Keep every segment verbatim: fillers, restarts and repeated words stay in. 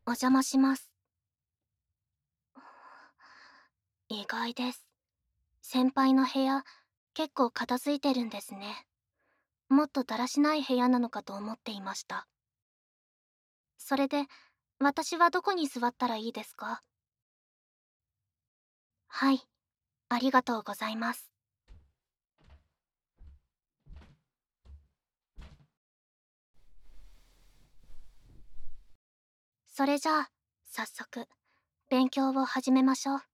お邪魔します。意外です。先輩の部屋、結構片付いてるんですね。もっとだらしない部屋なのかと思っていました。それで、私はどこに座ったらいいですか？はい、ありがとうございます。それじゃあ、早速、勉強を始めましょう。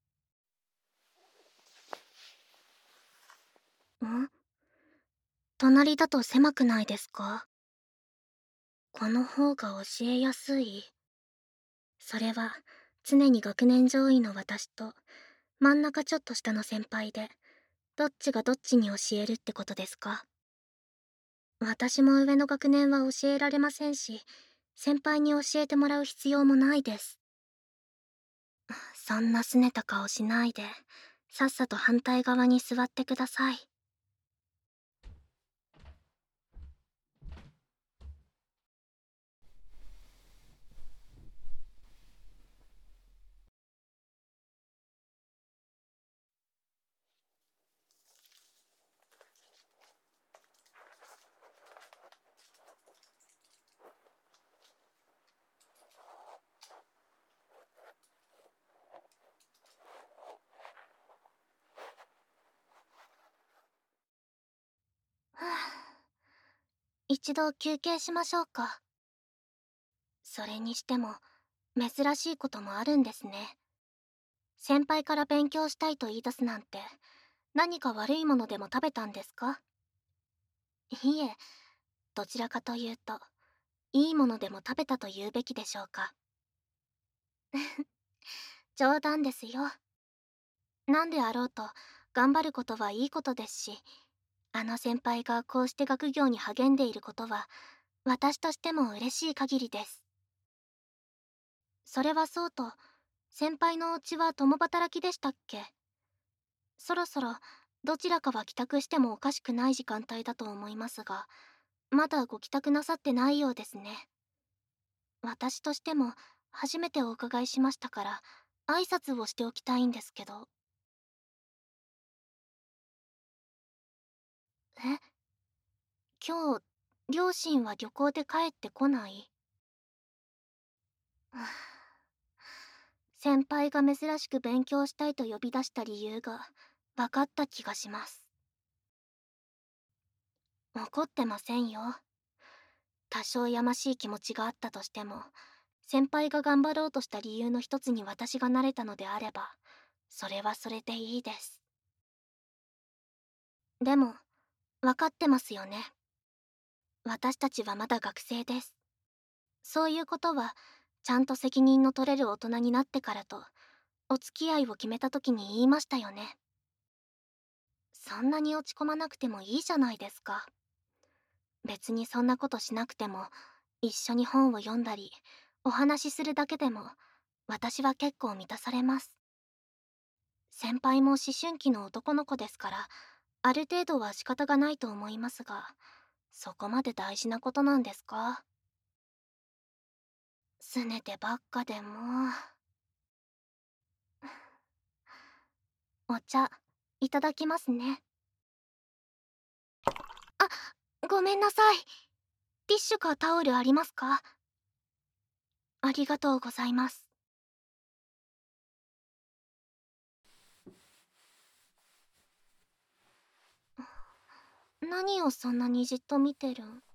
ん？隣だと狭くないですか？この方が教えやすい。それは、常に学年上位の私と、真ん中ちょっと下の先輩で、どっちがどっちに教えるってことですか？私も上の学年は教えられませんし、先輩に教えてもらう必要もないです。そんな拗ねた顔しないで、さっさと反対側に座ってください。ふぅ。一度休憩しましょうか。それにしても、珍しいこともあるんですね。先輩から勉強したいと言い出すなんて、何か悪いものでも食べたんですか？いえ、どちらかというと、いいものでも食べたと言うべきでしょうか。冗談ですよ。なんであろうと、頑張ることはいいことですし、あの先輩がこうして学業に励んでいることは、私としても嬉しい限りです。それはそうと、先輩のお家は共働きでしたっけ？そろそろ、どちらかは帰宅してもおかしくない時間帯だと思いますが、まだご帰宅なさってないようですね。私としても、初めてお伺いしましたから、挨拶をしておきたいんですけど。え？今日、両親は旅行で帰ってこない？はあ。先輩が珍しく勉強したいと呼び出した理由が分かった気がします。怒ってませんよ。多少やましい気持ちがあったとしても、先輩が頑張ろうとした理由の一つに私がなれたのであれば、それはそれでいいです。でも、分かってますよね。私たちはまだ学生です。そういうことは、ちゃんと責任の取れる大人になってからと、お付き合いを決めた時に言いましたよね。そんなに落ち込まなくてもいいじゃないですか。別にそんなことしなくても、一緒に本を読んだり、お話しするだけでも、私は結構満たされます。先輩も思春期の男の子ですから、ある程度は仕方がないと思いますが、そこまで大事なことなんですか？拗ねてばっかでも。お茶、いただきますね。あ、ごめんなさい。ティッシュかタオルありますか？ありがとうございます。何をそんなにじっと見てるん？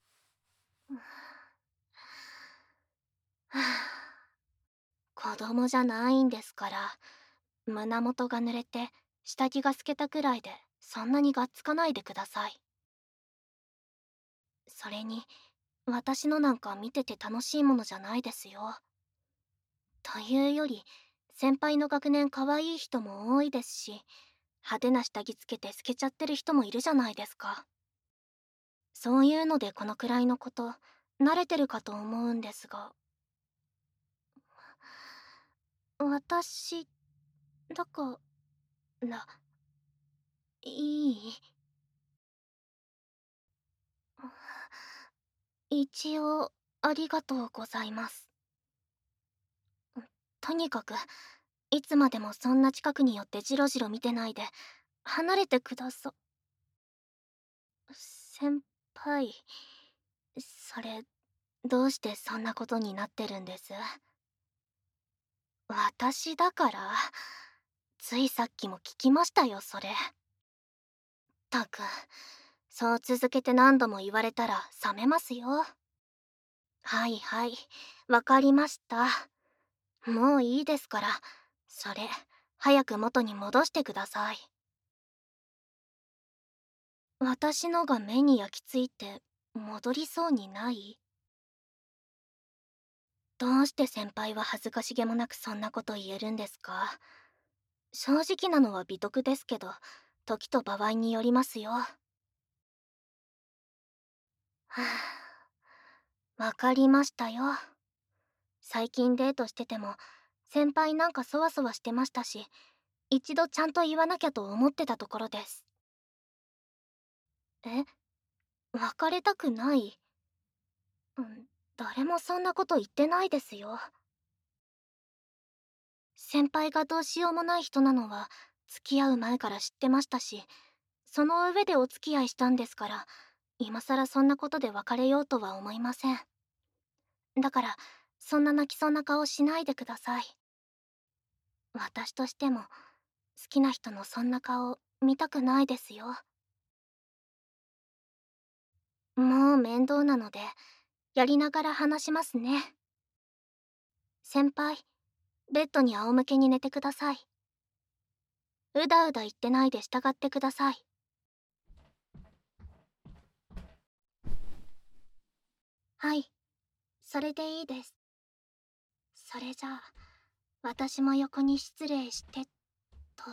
はあ、子供じゃないんですから、胸元が濡れて下着が透けたくらいでそんなにがっつかないでください。それに、私のなんか見てて楽しいものじゃないですよ。というより、先輩の学年可愛い人も多いですし、派手な下着つけて透けちゃってる人もいるじゃないですか。そういうのでこのくらいのこと、慣れてるかと思うんですが。私、だから、いい？一応、ありがとうございます。 とにかくいつまでもそんな近くに寄ってジロジロ見てないで離れてくださ。先輩、それどうしてそんなことになってるんです？私だから。ついさっきも聞きましたよ、それ。ったく、そう続けて何度も言われたら冷めますよ。はいはい、わかりました。もういいですから、それ早く元に戻してください。私のが目に焼き付いて戻りそうにない？どうして先輩は恥ずかしげもなくそんなこと言えるんですか？正直なのは美徳ですけど、時と場合によりますよ。はあ、わかりましたよ。最近デートしてても先輩なんかそわそわしてましたし、一度ちゃんと言わなきゃと思ってたところです。え、別れたくない？うん、誰もそんなこと言ってないですよ。先輩がどうしようもない人なのは付き合う前から知ってましたし、その上でお付き合いしたんですから、今更そんなことで別れようとは思いません。だからそんな泣きそうな顔しないでください。私としても好きな人のそんな顔見たくないですよ。もう面倒なのでやりながら話しますね。先輩、ベッドに仰向けに寝てください。うだうだ言ってないで従ってください。はい、それでいいです。それじゃあ私も横に失礼してと。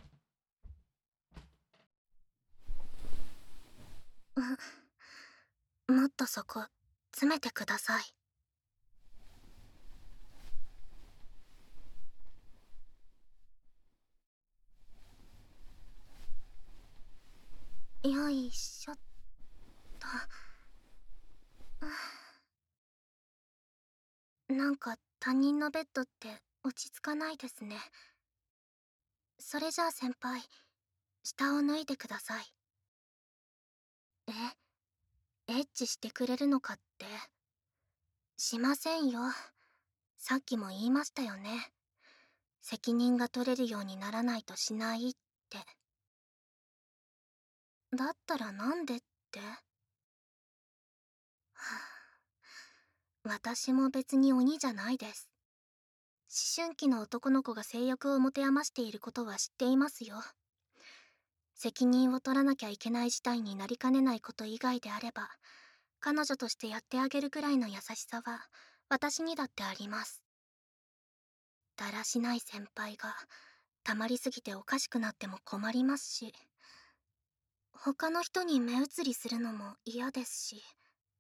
うん、もっとそこ詰めてください。よいしょっと。なんか他人のベッドって落ち着かないですね。それじゃあ先輩、下を脱いでください。え、エッチしてくれるのかって？しませんよ。さっきも言いましたよね。責任が取れるようにならないとしないって。だったらなんでって？はあ、私も別に鬼じゃないです。思春期の男の子が性欲を持て余していることは知っていますよ。責任を取らなきゃいけない事態になりかねないこと以外であれば、彼女としてやってあげるくらいの優しさは私にだってあります。だらしない先輩がたまりすぎておかしくなっても困りますし、他の人に目移りするのも嫌ですし。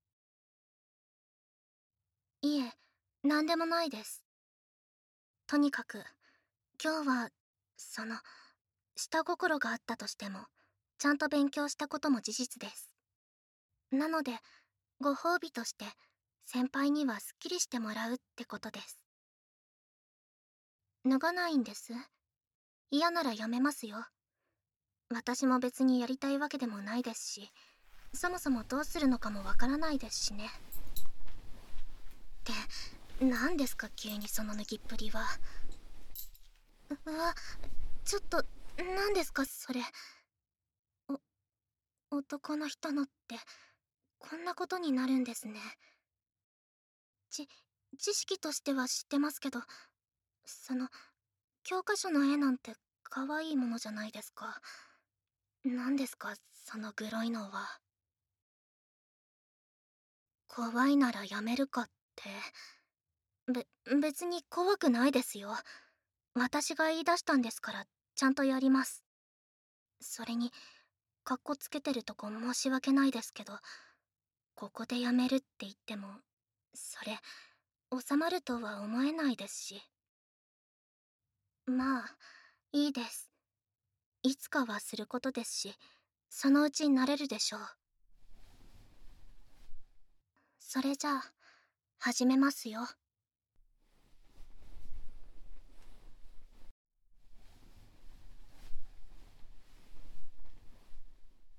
いえ、なんでもないです。とにかく今日はその下心があったとしてもちゃんと勉強したことも事実です。なのでご褒美として先輩にはすっきりしてもらうってことです。脱がないんです？嫌ならやめますよ。私も別にやりたいわけでもないですし、そもそもどうするのかもわからないですしね。って何ですか急にその脱ぎっぷりは。うわ、ちょっと何ですかそれ。お男の人のってこんなことになるんですね。ち知識としては知ってますけど、その教科書の絵なんて可愛いものじゃないですか。何ですかそのグロいのは。怖いならやめるかって。べ別に怖くないですよ。私が言い出したんですからちゃんとやります。それにかっこつけてるとこ申し訳ないですけど、ここでやめるって言ってもそれ収まるとは思えないですし。まあいいです。いつかはすることですし、そのうち慣れるでしょう。それじゃあ始めますよ。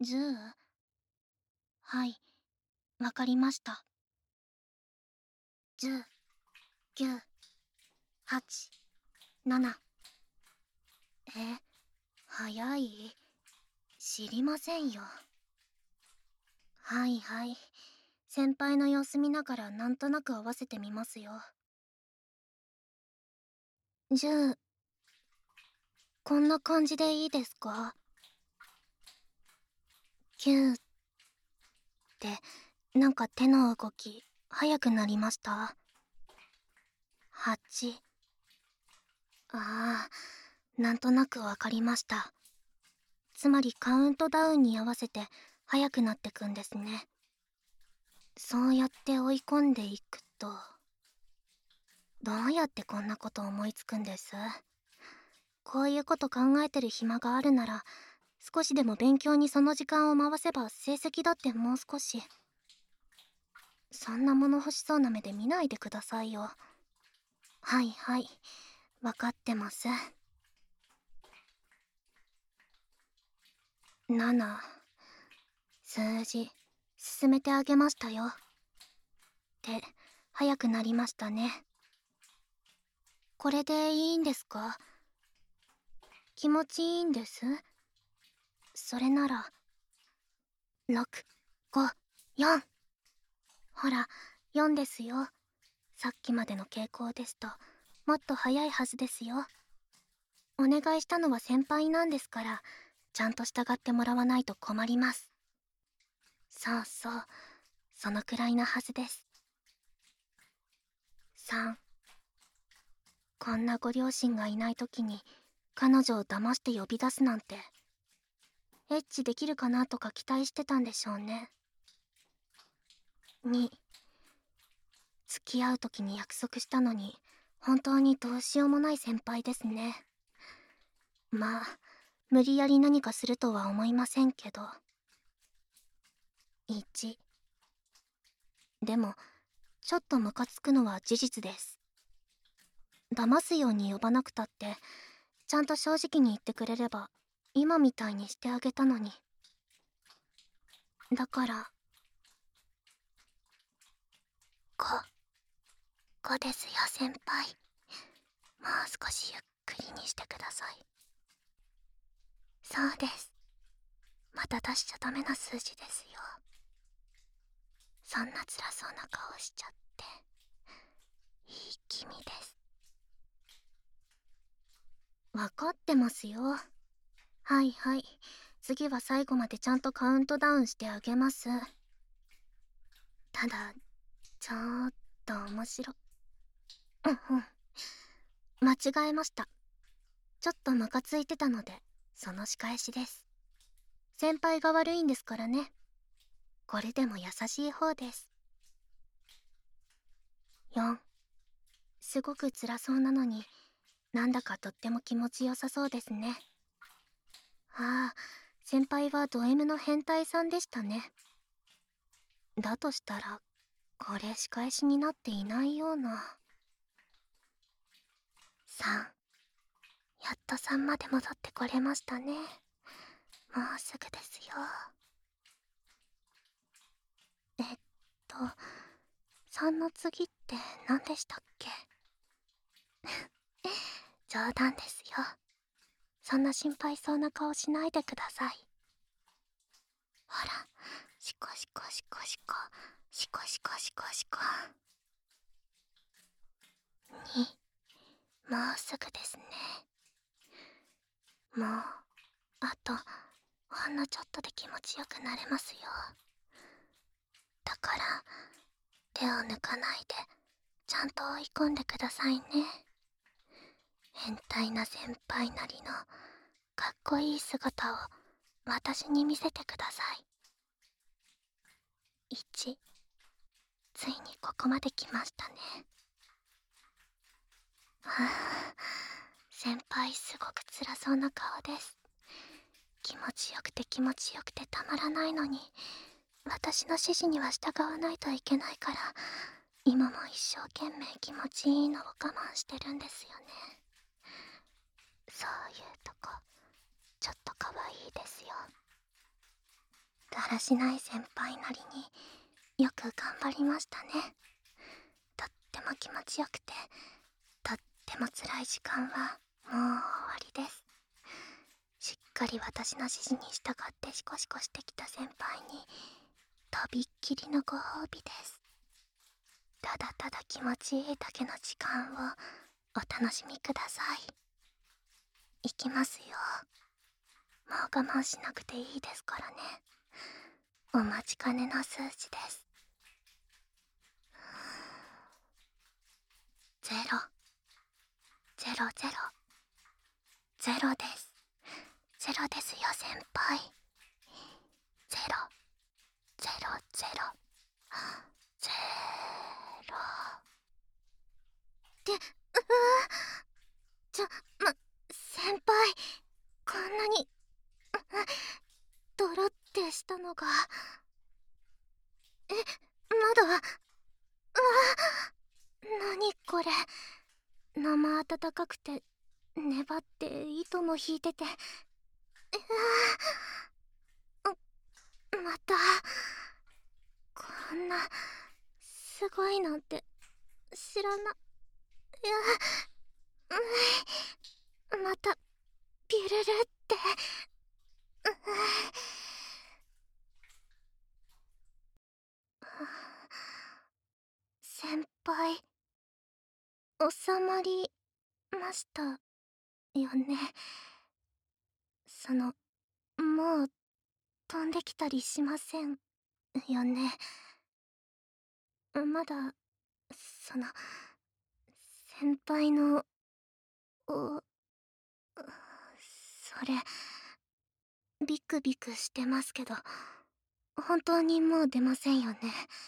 じゅう？はい、わかりました。じゅう、きゅう、はち、なな。え、早い？知りませんよ。はいはい。先輩の様子見ながらなんとなく合わせてみますよ。じゅう、こんな感じでいいですか？きゅうって、なんか手の動き、速くなりました？はち、ああ、なんとなくわかりました。つまりカウントダウンに合わせて速くなってくんですね。そうやって追い込んでいくと、どうやってこんなこと思いつくんです？こういうこと考えてる暇があるなら、少しでも勉強にその時間を回せば成績だってもう少し。そんな物欲しそうな目で見ないでくださいよ。はいはい、わかってます。なな、数字進めてあげましたよ。手早くなりましたね。これでいいんですか？気持ちいいんです？それならろく、ご、よん。ほら、よんですよ。さっきまでの傾向ですともっと早いはずですよ。お願いしたのは先輩なんですから、ちゃんと従ってもらわないと困ります。そうそう、そのくらいなはずです。さん、こんなご両親がいない時に彼女を騙して呼び出すなんて、エッチできるかなとか期待してたんでしょうね。に、付き合う時に約束したのに本当にどうしようもない先輩ですね。まあ、無理やり何かするとは思いませんけど。いち、でもちょっとムカつくのは事実です。騙すように呼ばなくたって、ちゃんと正直に言ってくれれば今みたいにしてあげたのに。だからご、ごですよ先輩。もう少しゆっくりにしてください。そうです、また出しちゃダメな数字ですよ。そんな辛そうな顔しちゃっていい気味です。分かってますよ。はいはい、次は最後までちゃんとカウントダウンしてあげます。ただちょっと面白うんうん間違えました。ちょっとムカついてたのでその仕返しです。先輩が悪いんですからね。これでも優しい方です。よん、すごく辛そうなのになんだかとっても気持ちよさそうですね。ああ、先輩はド M の変態さんでしたね。だとしたらこれ仕返しになっていないような。さん、やっとさんまで戻ってこれましたね。もうすぐですよ。えっとさんの次って何でしたっけ？冗談ですよ。そんな心配そうな顔しないでください。ほら、シコシコシコシコシコシコシコシコ。に、もうすぐですね。もうあとほんのちょっとで気持ちよくなれますよ。だから手を抜かないでちゃんと追い込んでくださいね。変態な先輩なりのかっこいい姿を私に見せてください。いち、ついにここまで来ましたね。はあ、先輩すごく辛そうな顔です。気持ちよくて気持ちよくてたまらないのに、私の指示には従わないといけないから、今も一生懸命気持ちいいのを我慢してるんですよね。そういうとこちょっと可愛いですよ。 だらしない先輩なりによく頑張りましたね。とっても気持ちよくて、とっても辛い時間はもう終わりです。しっかり私の指示に従ってシコシコしてきた先輩にとびっきりのご褒美です。ただただ気持ちいいだけの時間をお楽しみください。いきますよ。もう我慢しなくていいですからね。お待ちかねの数字です。ゼロゼロゼロゼロです。ゼロですよ先輩。ゼロゼロゼロゼロって、うわちょ、ま、先輩、こんなにドロってしたのが。え、まだ。うわ、なにこれ。生温かくて粘って糸も引いてて、うわ、またこんなすごいなんて知らな。いや、うん、またピュルルって、うん、先輩、収まりましたよね。その、もう飛んできたりしませんよね。まだ、その、先輩の、お、それ、ビクビクしてますけど、本当にもう出ませんよね。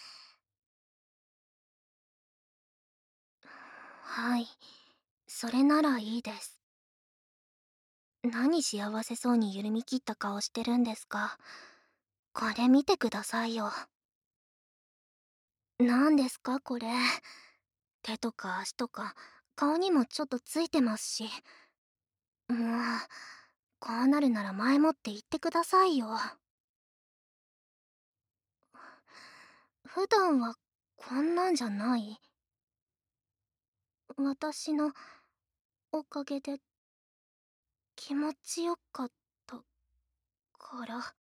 はい、それならいいです。何幸せそうに緩み切った顔してるんですか。これ見てくださいよ。何ですかこれ。手とか足とか顔にもちょっとついてますし。もうこうなるなら前もって言ってくださいよ。普段はこんなんじゃない？私のおかげで気持ちよかったから。は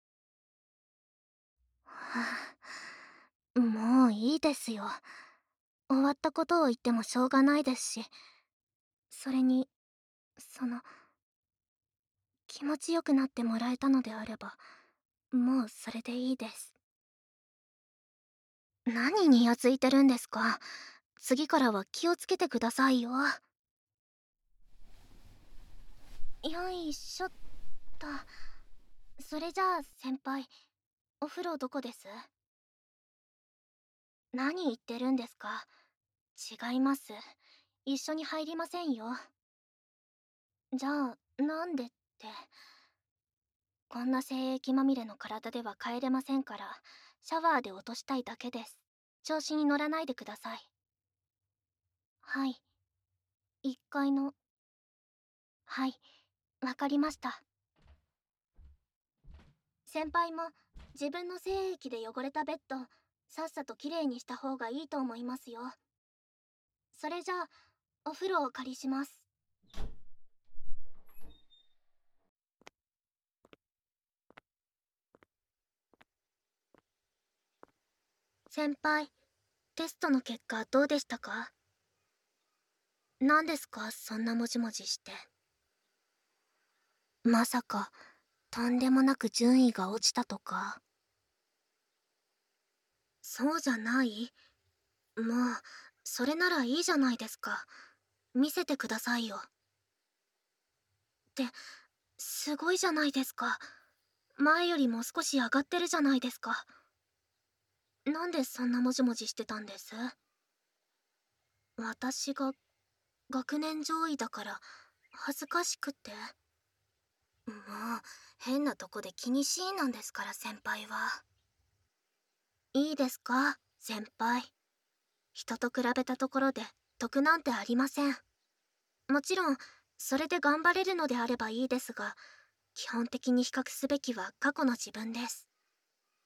あ、もういいですよ。終わったことを言ってもしょうがないですし。それに、その、気持ちよくなってもらえたのであれば、もうそれでいいです。何にやついてるんですか。次からは気をつけてくださいよ。よいしょっと。それじゃあ先輩、お風呂どこです？何言ってるんですか。違います。一緒に入りませんよ。じゃあなんでって。こんな精液まみれの体では帰れませんから、シャワーで落としたいだけです。調子に乗らないでください。はい、いっかいの。はい、わかりました。先輩も自分の精液で汚れたベッドさっさときれいにした方がいいと思いますよ。それじゃあお風呂をお借りします。先輩、テストの結果どうでしたか？何ですかそんなもじもじして。まさかとんでもなく順位が落ちたとか。そうじゃない？もうそれならいいじゃないですか。見せてくださいよ。ってすごいじゃないですか。前よりも少し上がってるじゃないですか。なんでそんなもじもじしてたんです？私が学年上位だから恥ずかしくて。もう変なとこで気にしいなんですから先輩は。いいですか先輩。人と比べたところで得なんてありません。もちろんそれで頑張れるのであればいいですが、基本的に比較すべきは過去の自分です。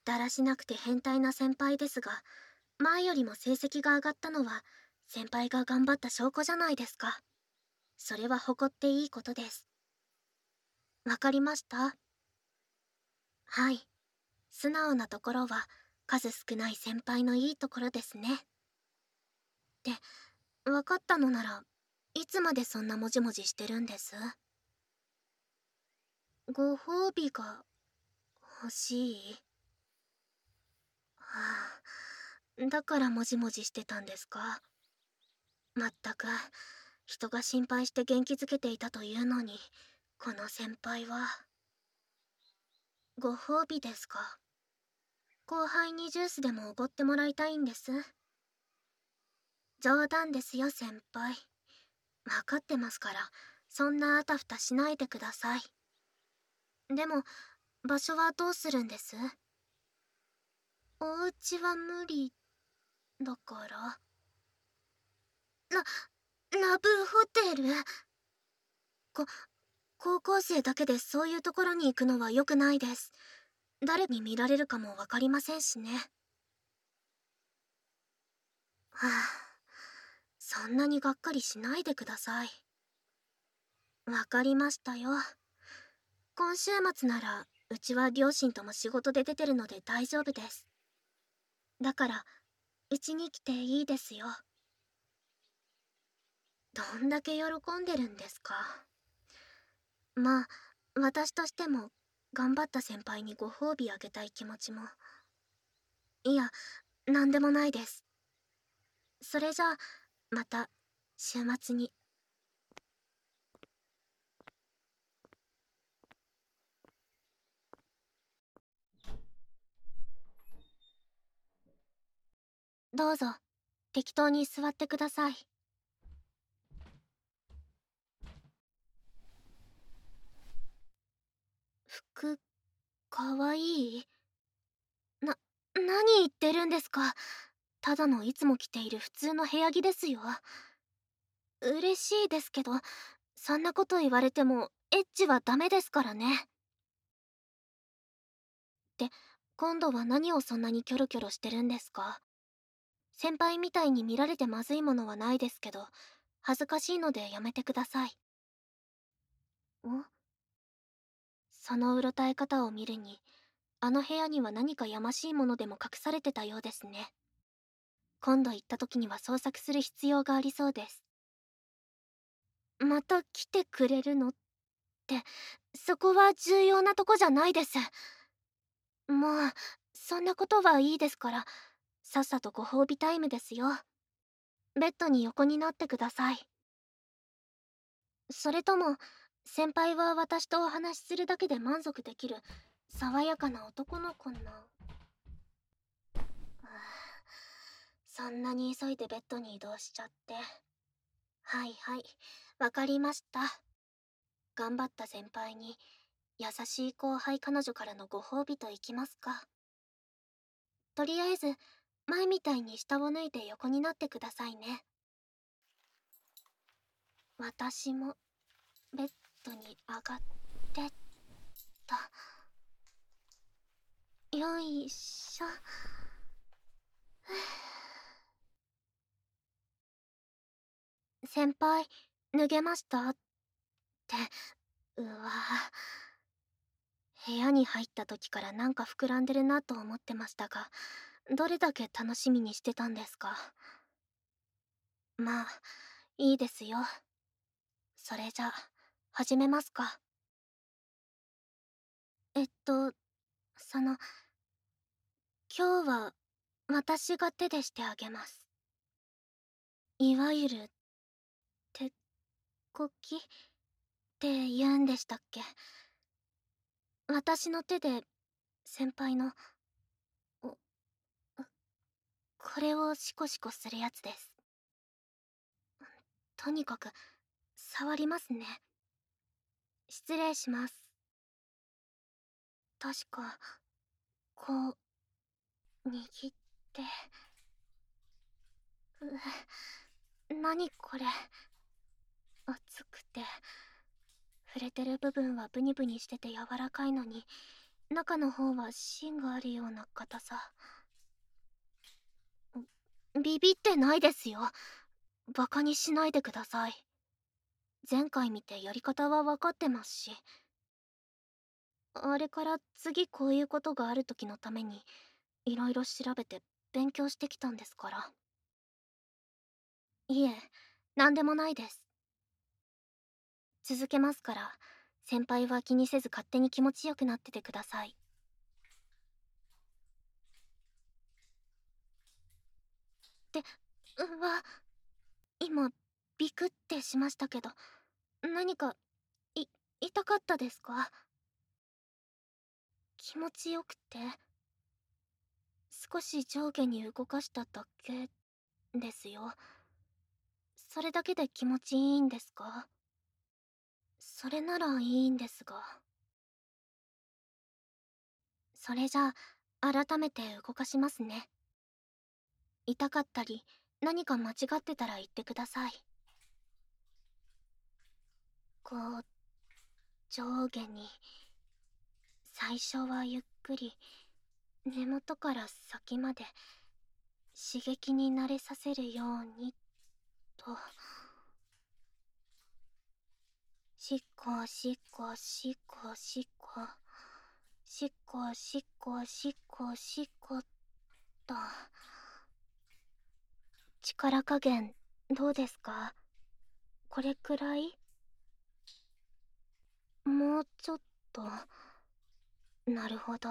だらしなくて変態な先輩ですが、前よりも成績が上がったのは先輩が頑張った証拠じゃないですか。それは誇っていいことです。わかりました？はい。素直なところは数少ない先輩のいいところですね。で、わかったのならいつまでそんなもじもじしてるんです？ご褒美が欲しい？はあ、だからもじもじしてたんですか？まったく、人が心配して元気づけていたというのに、この先輩は。ご褒美ですか？後輩にジュースでもおごってもらいたいんです。冗談ですよ先輩。分かってますから、そんなあたふたしないでください。でも、場所はどうするんです？お家は無理だから。ラ、ラブホテル？こ、高校生だけでそういうところに行くのは良くないです。誰に見られるかもわかりませんしね。はあ、そんなにがっかりしないでください。わかりましたよ。今週末なら、うちは両親とも仕事で出てるので大丈夫です。だから、うちに来ていいですよ。どんだけ喜んでるんですか。まあ、私としても、頑張った先輩にご褒美あげたい気持ちも。いや、なんでもないです。それじゃあ、また、週末に。どうぞ、適当に座ってください。服、かわいい？な、何言ってるんですか。ただのいつも着ている普通の部屋着ですよ。嬉しいですけど、そんなこと言われても、エッチはダメですからね。で、今度は何をそんなにキョロキョロしてるんですか？先輩みたいに見られてまずいものはないですけど、恥ずかしいのでやめてください。ん？そのうろたえ方を見るに、あの部屋には何かやましいものでも隠されてたようですね。今度行った時には捜索する必要がありそうです。また来てくれるのって、そこは重要なとこじゃないです。もう、そんなことはいいですから、さっさとご褒美タイムですよ。ベッドに横になってください。それとも、先輩は私とお話しするだけで満足できる、爽やかな男の子な。そんなに急いでベッドに移動しちゃって。はいはい、わかりました。頑張った先輩に、優しい後輩彼女からのご褒美といきますか。とりあえず、前みたいに下を抜いて横になってくださいね。私も、ベッドに上がってった。よいしょ。先輩、脱げましたって、うわ。部屋に入った時からなんか膨らんでるなと思ってましたが、どれだけ楽しみにしてたんですか。まあ、いいですよ。それじゃ、始めますか。えっと、その、今日は私が手でしてあげます。いわゆる、手こきって言うんでしたっけ。私の手で先輩の、お、これをシコシコするやつです。とにかく、触りますね。失礼します。確か、こう、握って。う、何これ。熱くて。触れてる部分はブニブニしてて柔らかいのに、 中の方は芯があるような硬さ。ビビってないですよ。バカにしないでください。前回見てやり方は分かってますし。あれから次こういうことがある時のためにいろいろ調べて勉強してきたんですから。いえ、なんでもないです。続けますから、先輩は気にせず勝手に気持ちよくなっててください。で、うわ、今ビクってしましたけど、何かい痛かったですか？気持ちよくて少し上下に動かしただけですよ。それだけで気持ちいいんですか？それならいいんですが。それじゃあ改めて動かしますね。痛かったり何か間違ってたら言ってください。こう上下に、最初はゆっくり根元から先まで刺激に慣れさせるようにと。しっこしっこしっこしっこしっこしっこしっこしっこっと。力加減どうですか？これくらい？もうちょっと。なるほど。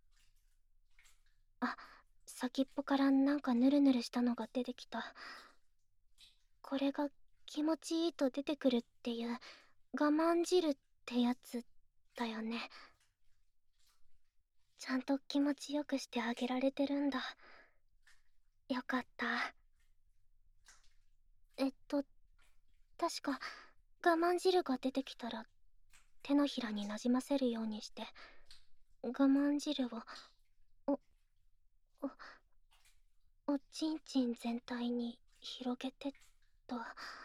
あ、先っぽからなんかヌルヌルしたのが出てきた。これが気持ちいいと出てくるっていう我慢汁ってやつだよね。ちゃんと気持ちよくしてあげられてるんだ。よかった。えっと確か我慢汁が出てきたら手のひらになじませるようにして我慢汁をおおおちんちん全体に広げてっと。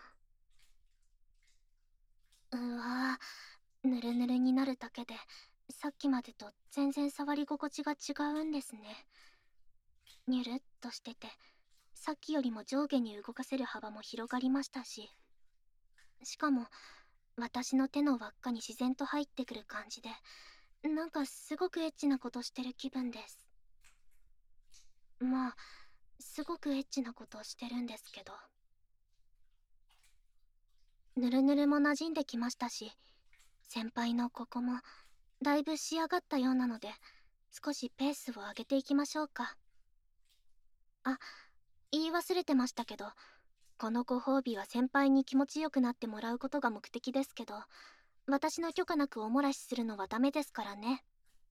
うわぁ、ぬるぬるになるだけでさっきまでと全然触り心地が違うんですね。にゅるっとしてて、さっきよりも上下に動かせる幅も広がりましたし、しかも私の手の輪っかに自然と入ってくる感じで、なんかすごくエッチなことしてる気分です。まあすごくエッチなことをしてるんですけど。ぬるぬるも馴染んできましたし、先輩のここもだいぶ仕上がったようなので、少しペースを上げていきましょうか。あ、言い忘れてましたけど、このご褒美は先輩に気持ちよくなってもらうことが目的ですけど、私の許可なくおもらしするのはダメですからね。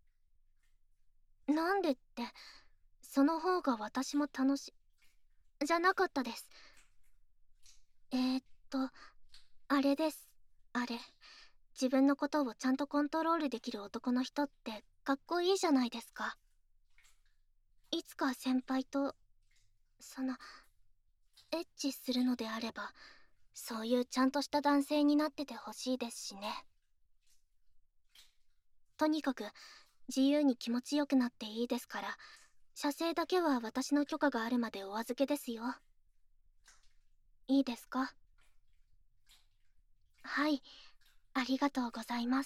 なんでって、その方が私も楽しじゃなかったです。えー、っとあれです。あれ、自分のことをちゃんとコントロールできる男の人ってかっこいいじゃないですか。いつか先輩とそのエッチするのであれば、そういうちゃんとした男性になっててほしいですしね。とにかく自由に気持ちよくなっていいですから、射精だけは私の許可があるまでお預けですよ。いいですか？はい、ありがとうございます。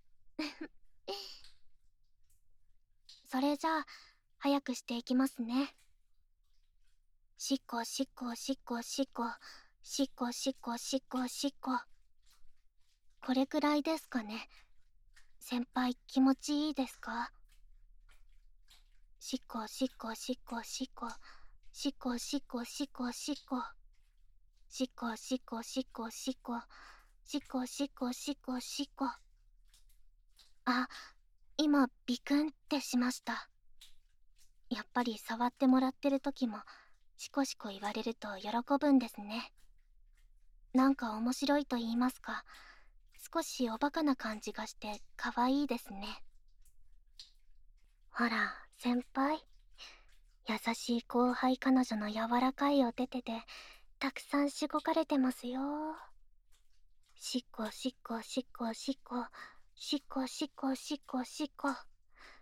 それじゃあ早くしていきますね。しっこしっこしっこしっこしっこしっこしっこしっこ。これくらいですかね。先輩気持ちいいですか？しっこしっこしっこしっこしっこしっこしっこしっこしっこしっこしっこしっこしっこしっこしっこしっこ。あ、今ビクンってしました。やっぱり触ってもらってる時もシコシコ言われると喜ぶんですね。なんか面白いと言いますか、少しおバカな感じがして可愛いですね。ほら先輩、優しい後輩彼女の柔らかいお手手でたくさんしごかれてますよ。しっこしっこしっこしっこしっこしっこしっこしっこ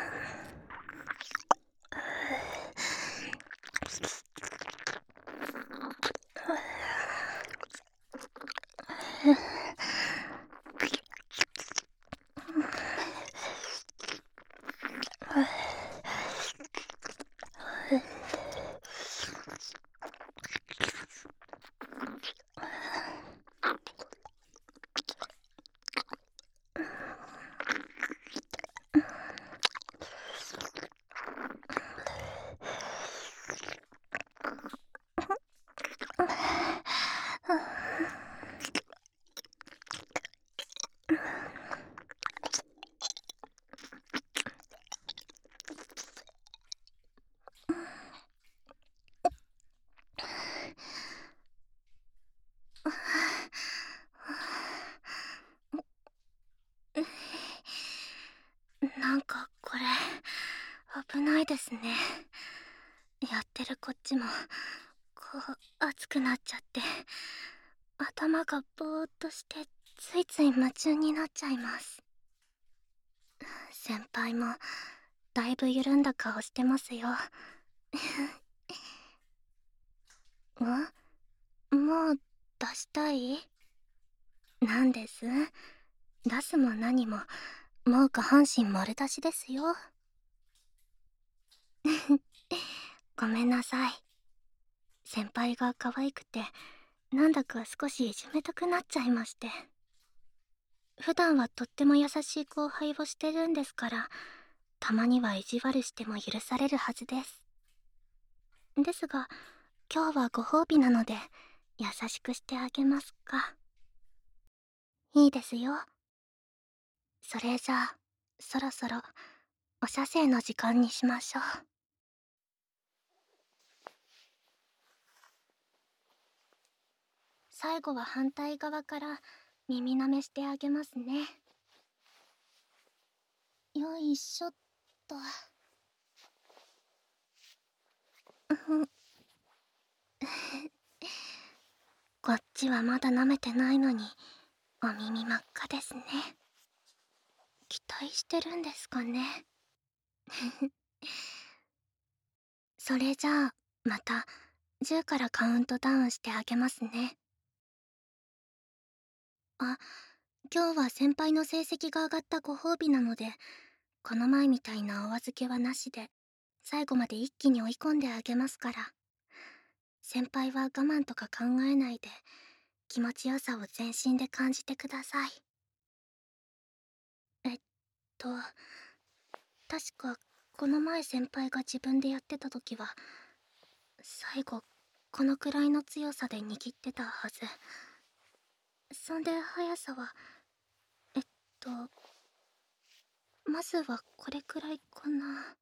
危ないですね。やってるこっちもこう熱くなっちゃって、頭がぼーっとしてついつい夢中になっちゃいます。先輩もだいぶ緩んだ顔してますよ。ん？もう出したい？なんです？出すも何ももう下半身丸出しですよ。ごめんなさい。先輩が可愛くてなんだか少しいじめたくなっちゃいまして。普段はとっても優しい後輩をしてるんですから、たまには意地悪しても許されるはずです。ですが今日はご褒美なので優しくしてあげますか？いいですよ。それじゃあそろそろお写生の時間にしましょう。最後は反対側から耳舐めしてあげますね。よいしょっと。こっちはまだ舐めてないのにお耳真っ赤ですね。期待してるんですかね。それじゃあまたじゅうからカウントダウンしてあげますね。あ、今日は先輩の成績が上がったご褒美なので、この前みたいなお預けはなしで最後まで一気に追い込んであげますから。先輩は我慢とか考えないで気持ちよさを全身で感じてください。えっと確かこの前先輩が自分でやってた時は最後このくらいの強さで握ってたはず。そんで速さはえっとまずはこれくらいかな。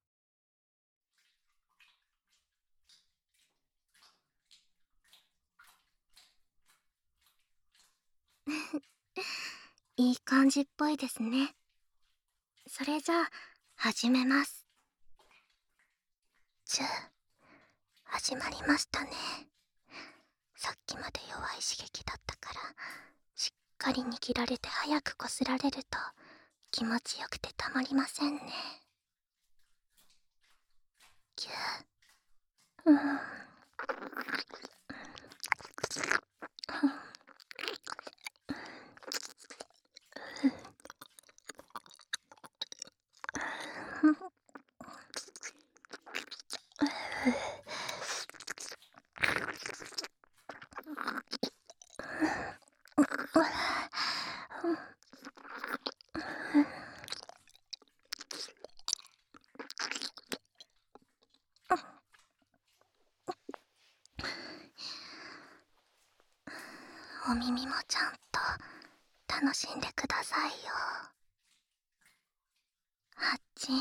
いい感じっぽいですね。それじゃあ始めます。じゅう始まりましたね。さっきまで弱い刺激だったからしっかり握られて早くこすられると気持ちよくてたまりませんね。ぎゅう、うん、お耳もちゃんと楽しんでくださいよ。あっち。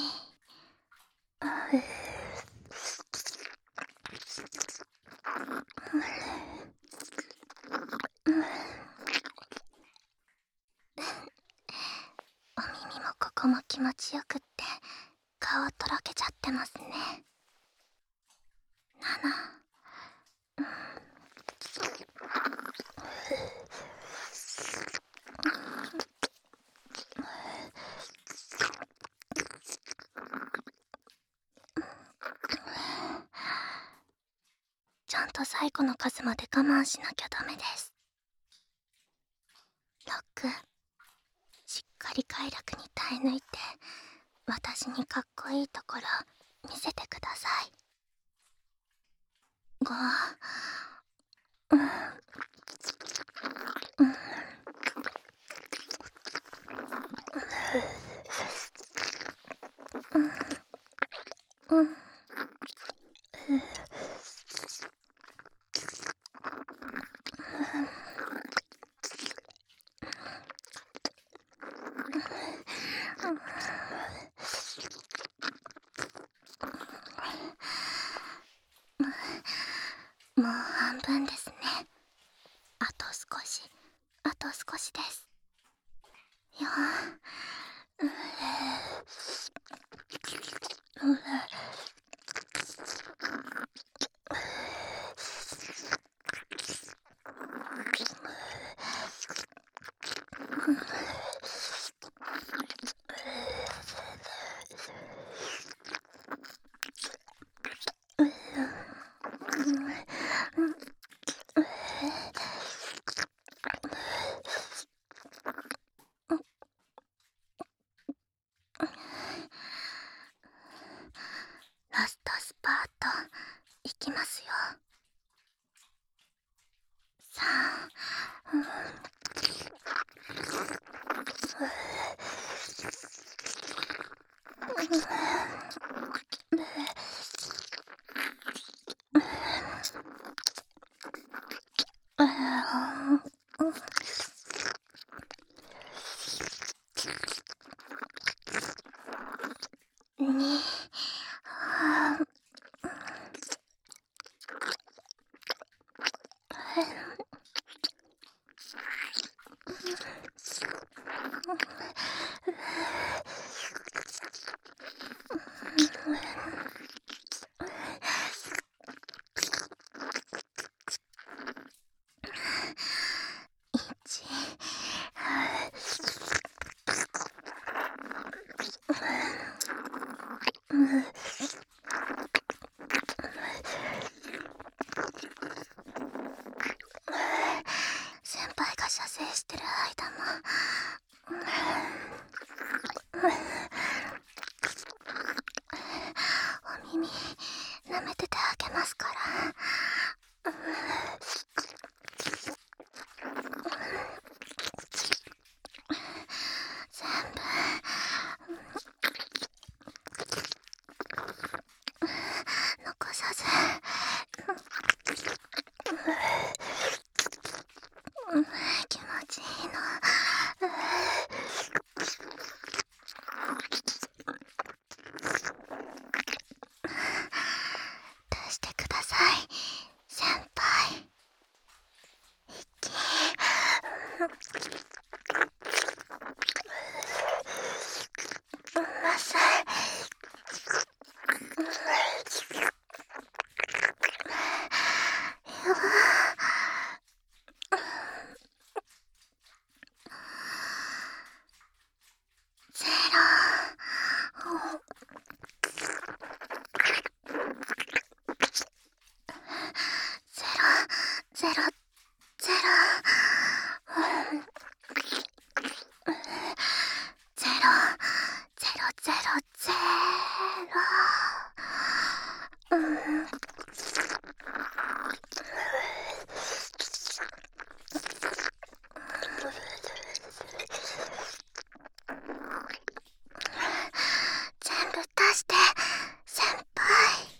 お耳もここも気持ちよくって顔とろけちゃってますね。なな、ちゃんと最後の数まで我慢しなきゃダメです。ろく、しっかり快楽に耐え抜いて私にかっこいいところ見せてください。ご、うん、うん、うん、うん、もう半分ですね。あと少し、あと少しです。よー、ううストスパートいきますよ。さあ、うん、に、一、先輩が射精してる間も、お耳舐めててあげますから。全部残さず、気持ちいいの。出してください、先輩。息うまさい。ゼロ、ゼロ、ゼロ、ゼロ、ゼロ、ゼロ、ゼロ、ゼロ、うん、全部出して、先輩。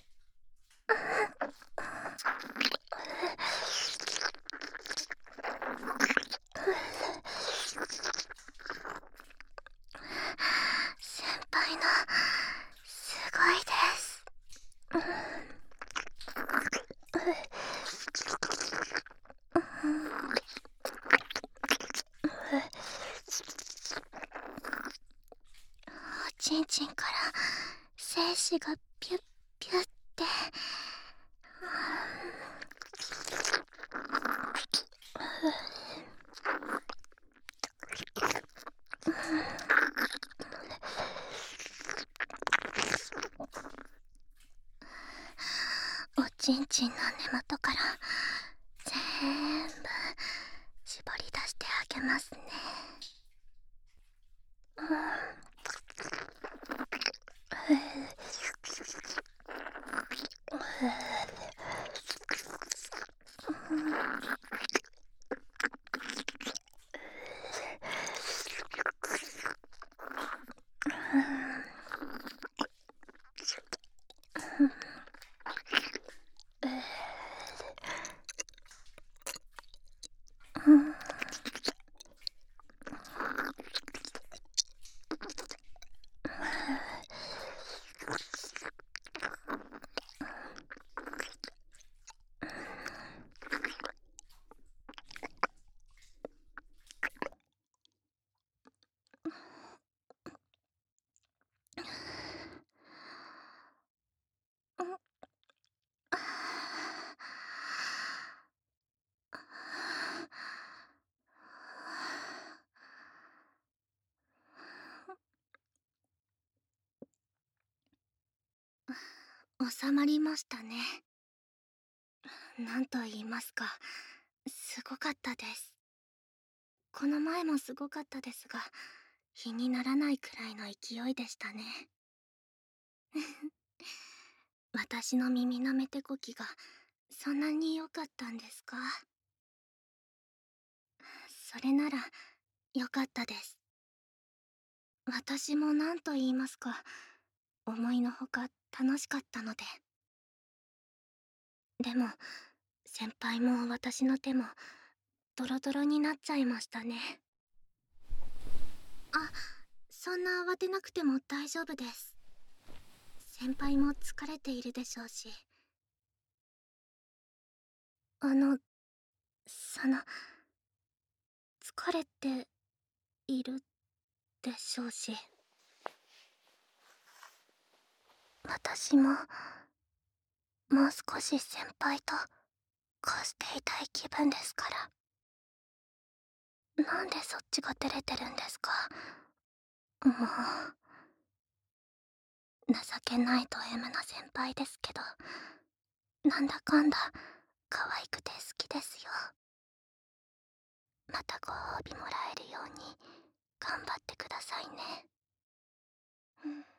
先輩のすごいです。おちんちんから精子がピュッピュッって、おちんちんの根元から全部絞り出してあげますね。うん、うん、収まりましたね。なんと言いますか、すごかったです。この前もすごかったですが、比にならないくらいの勢いでしたね。 私の耳なめてこきがそんなに良かったんですか？それなら良かったです。私も何と言いますか、思いのほか楽しかったので。でも先輩も私の手もドロドロになっちゃいましたね。あ、そんな慌てなくても大丈夫です。先輩も疲れているでしょうし。あの、その、疲れているでしょうし。私ももう少し先輩とこうしていたい気分ですから。なんでそっちが照れてるんですか？もう情けないド M な先輩ですけど、なんだかんだ可愛くて好きですよ。またご褒美もらえるように頑張ってくださいね。うん。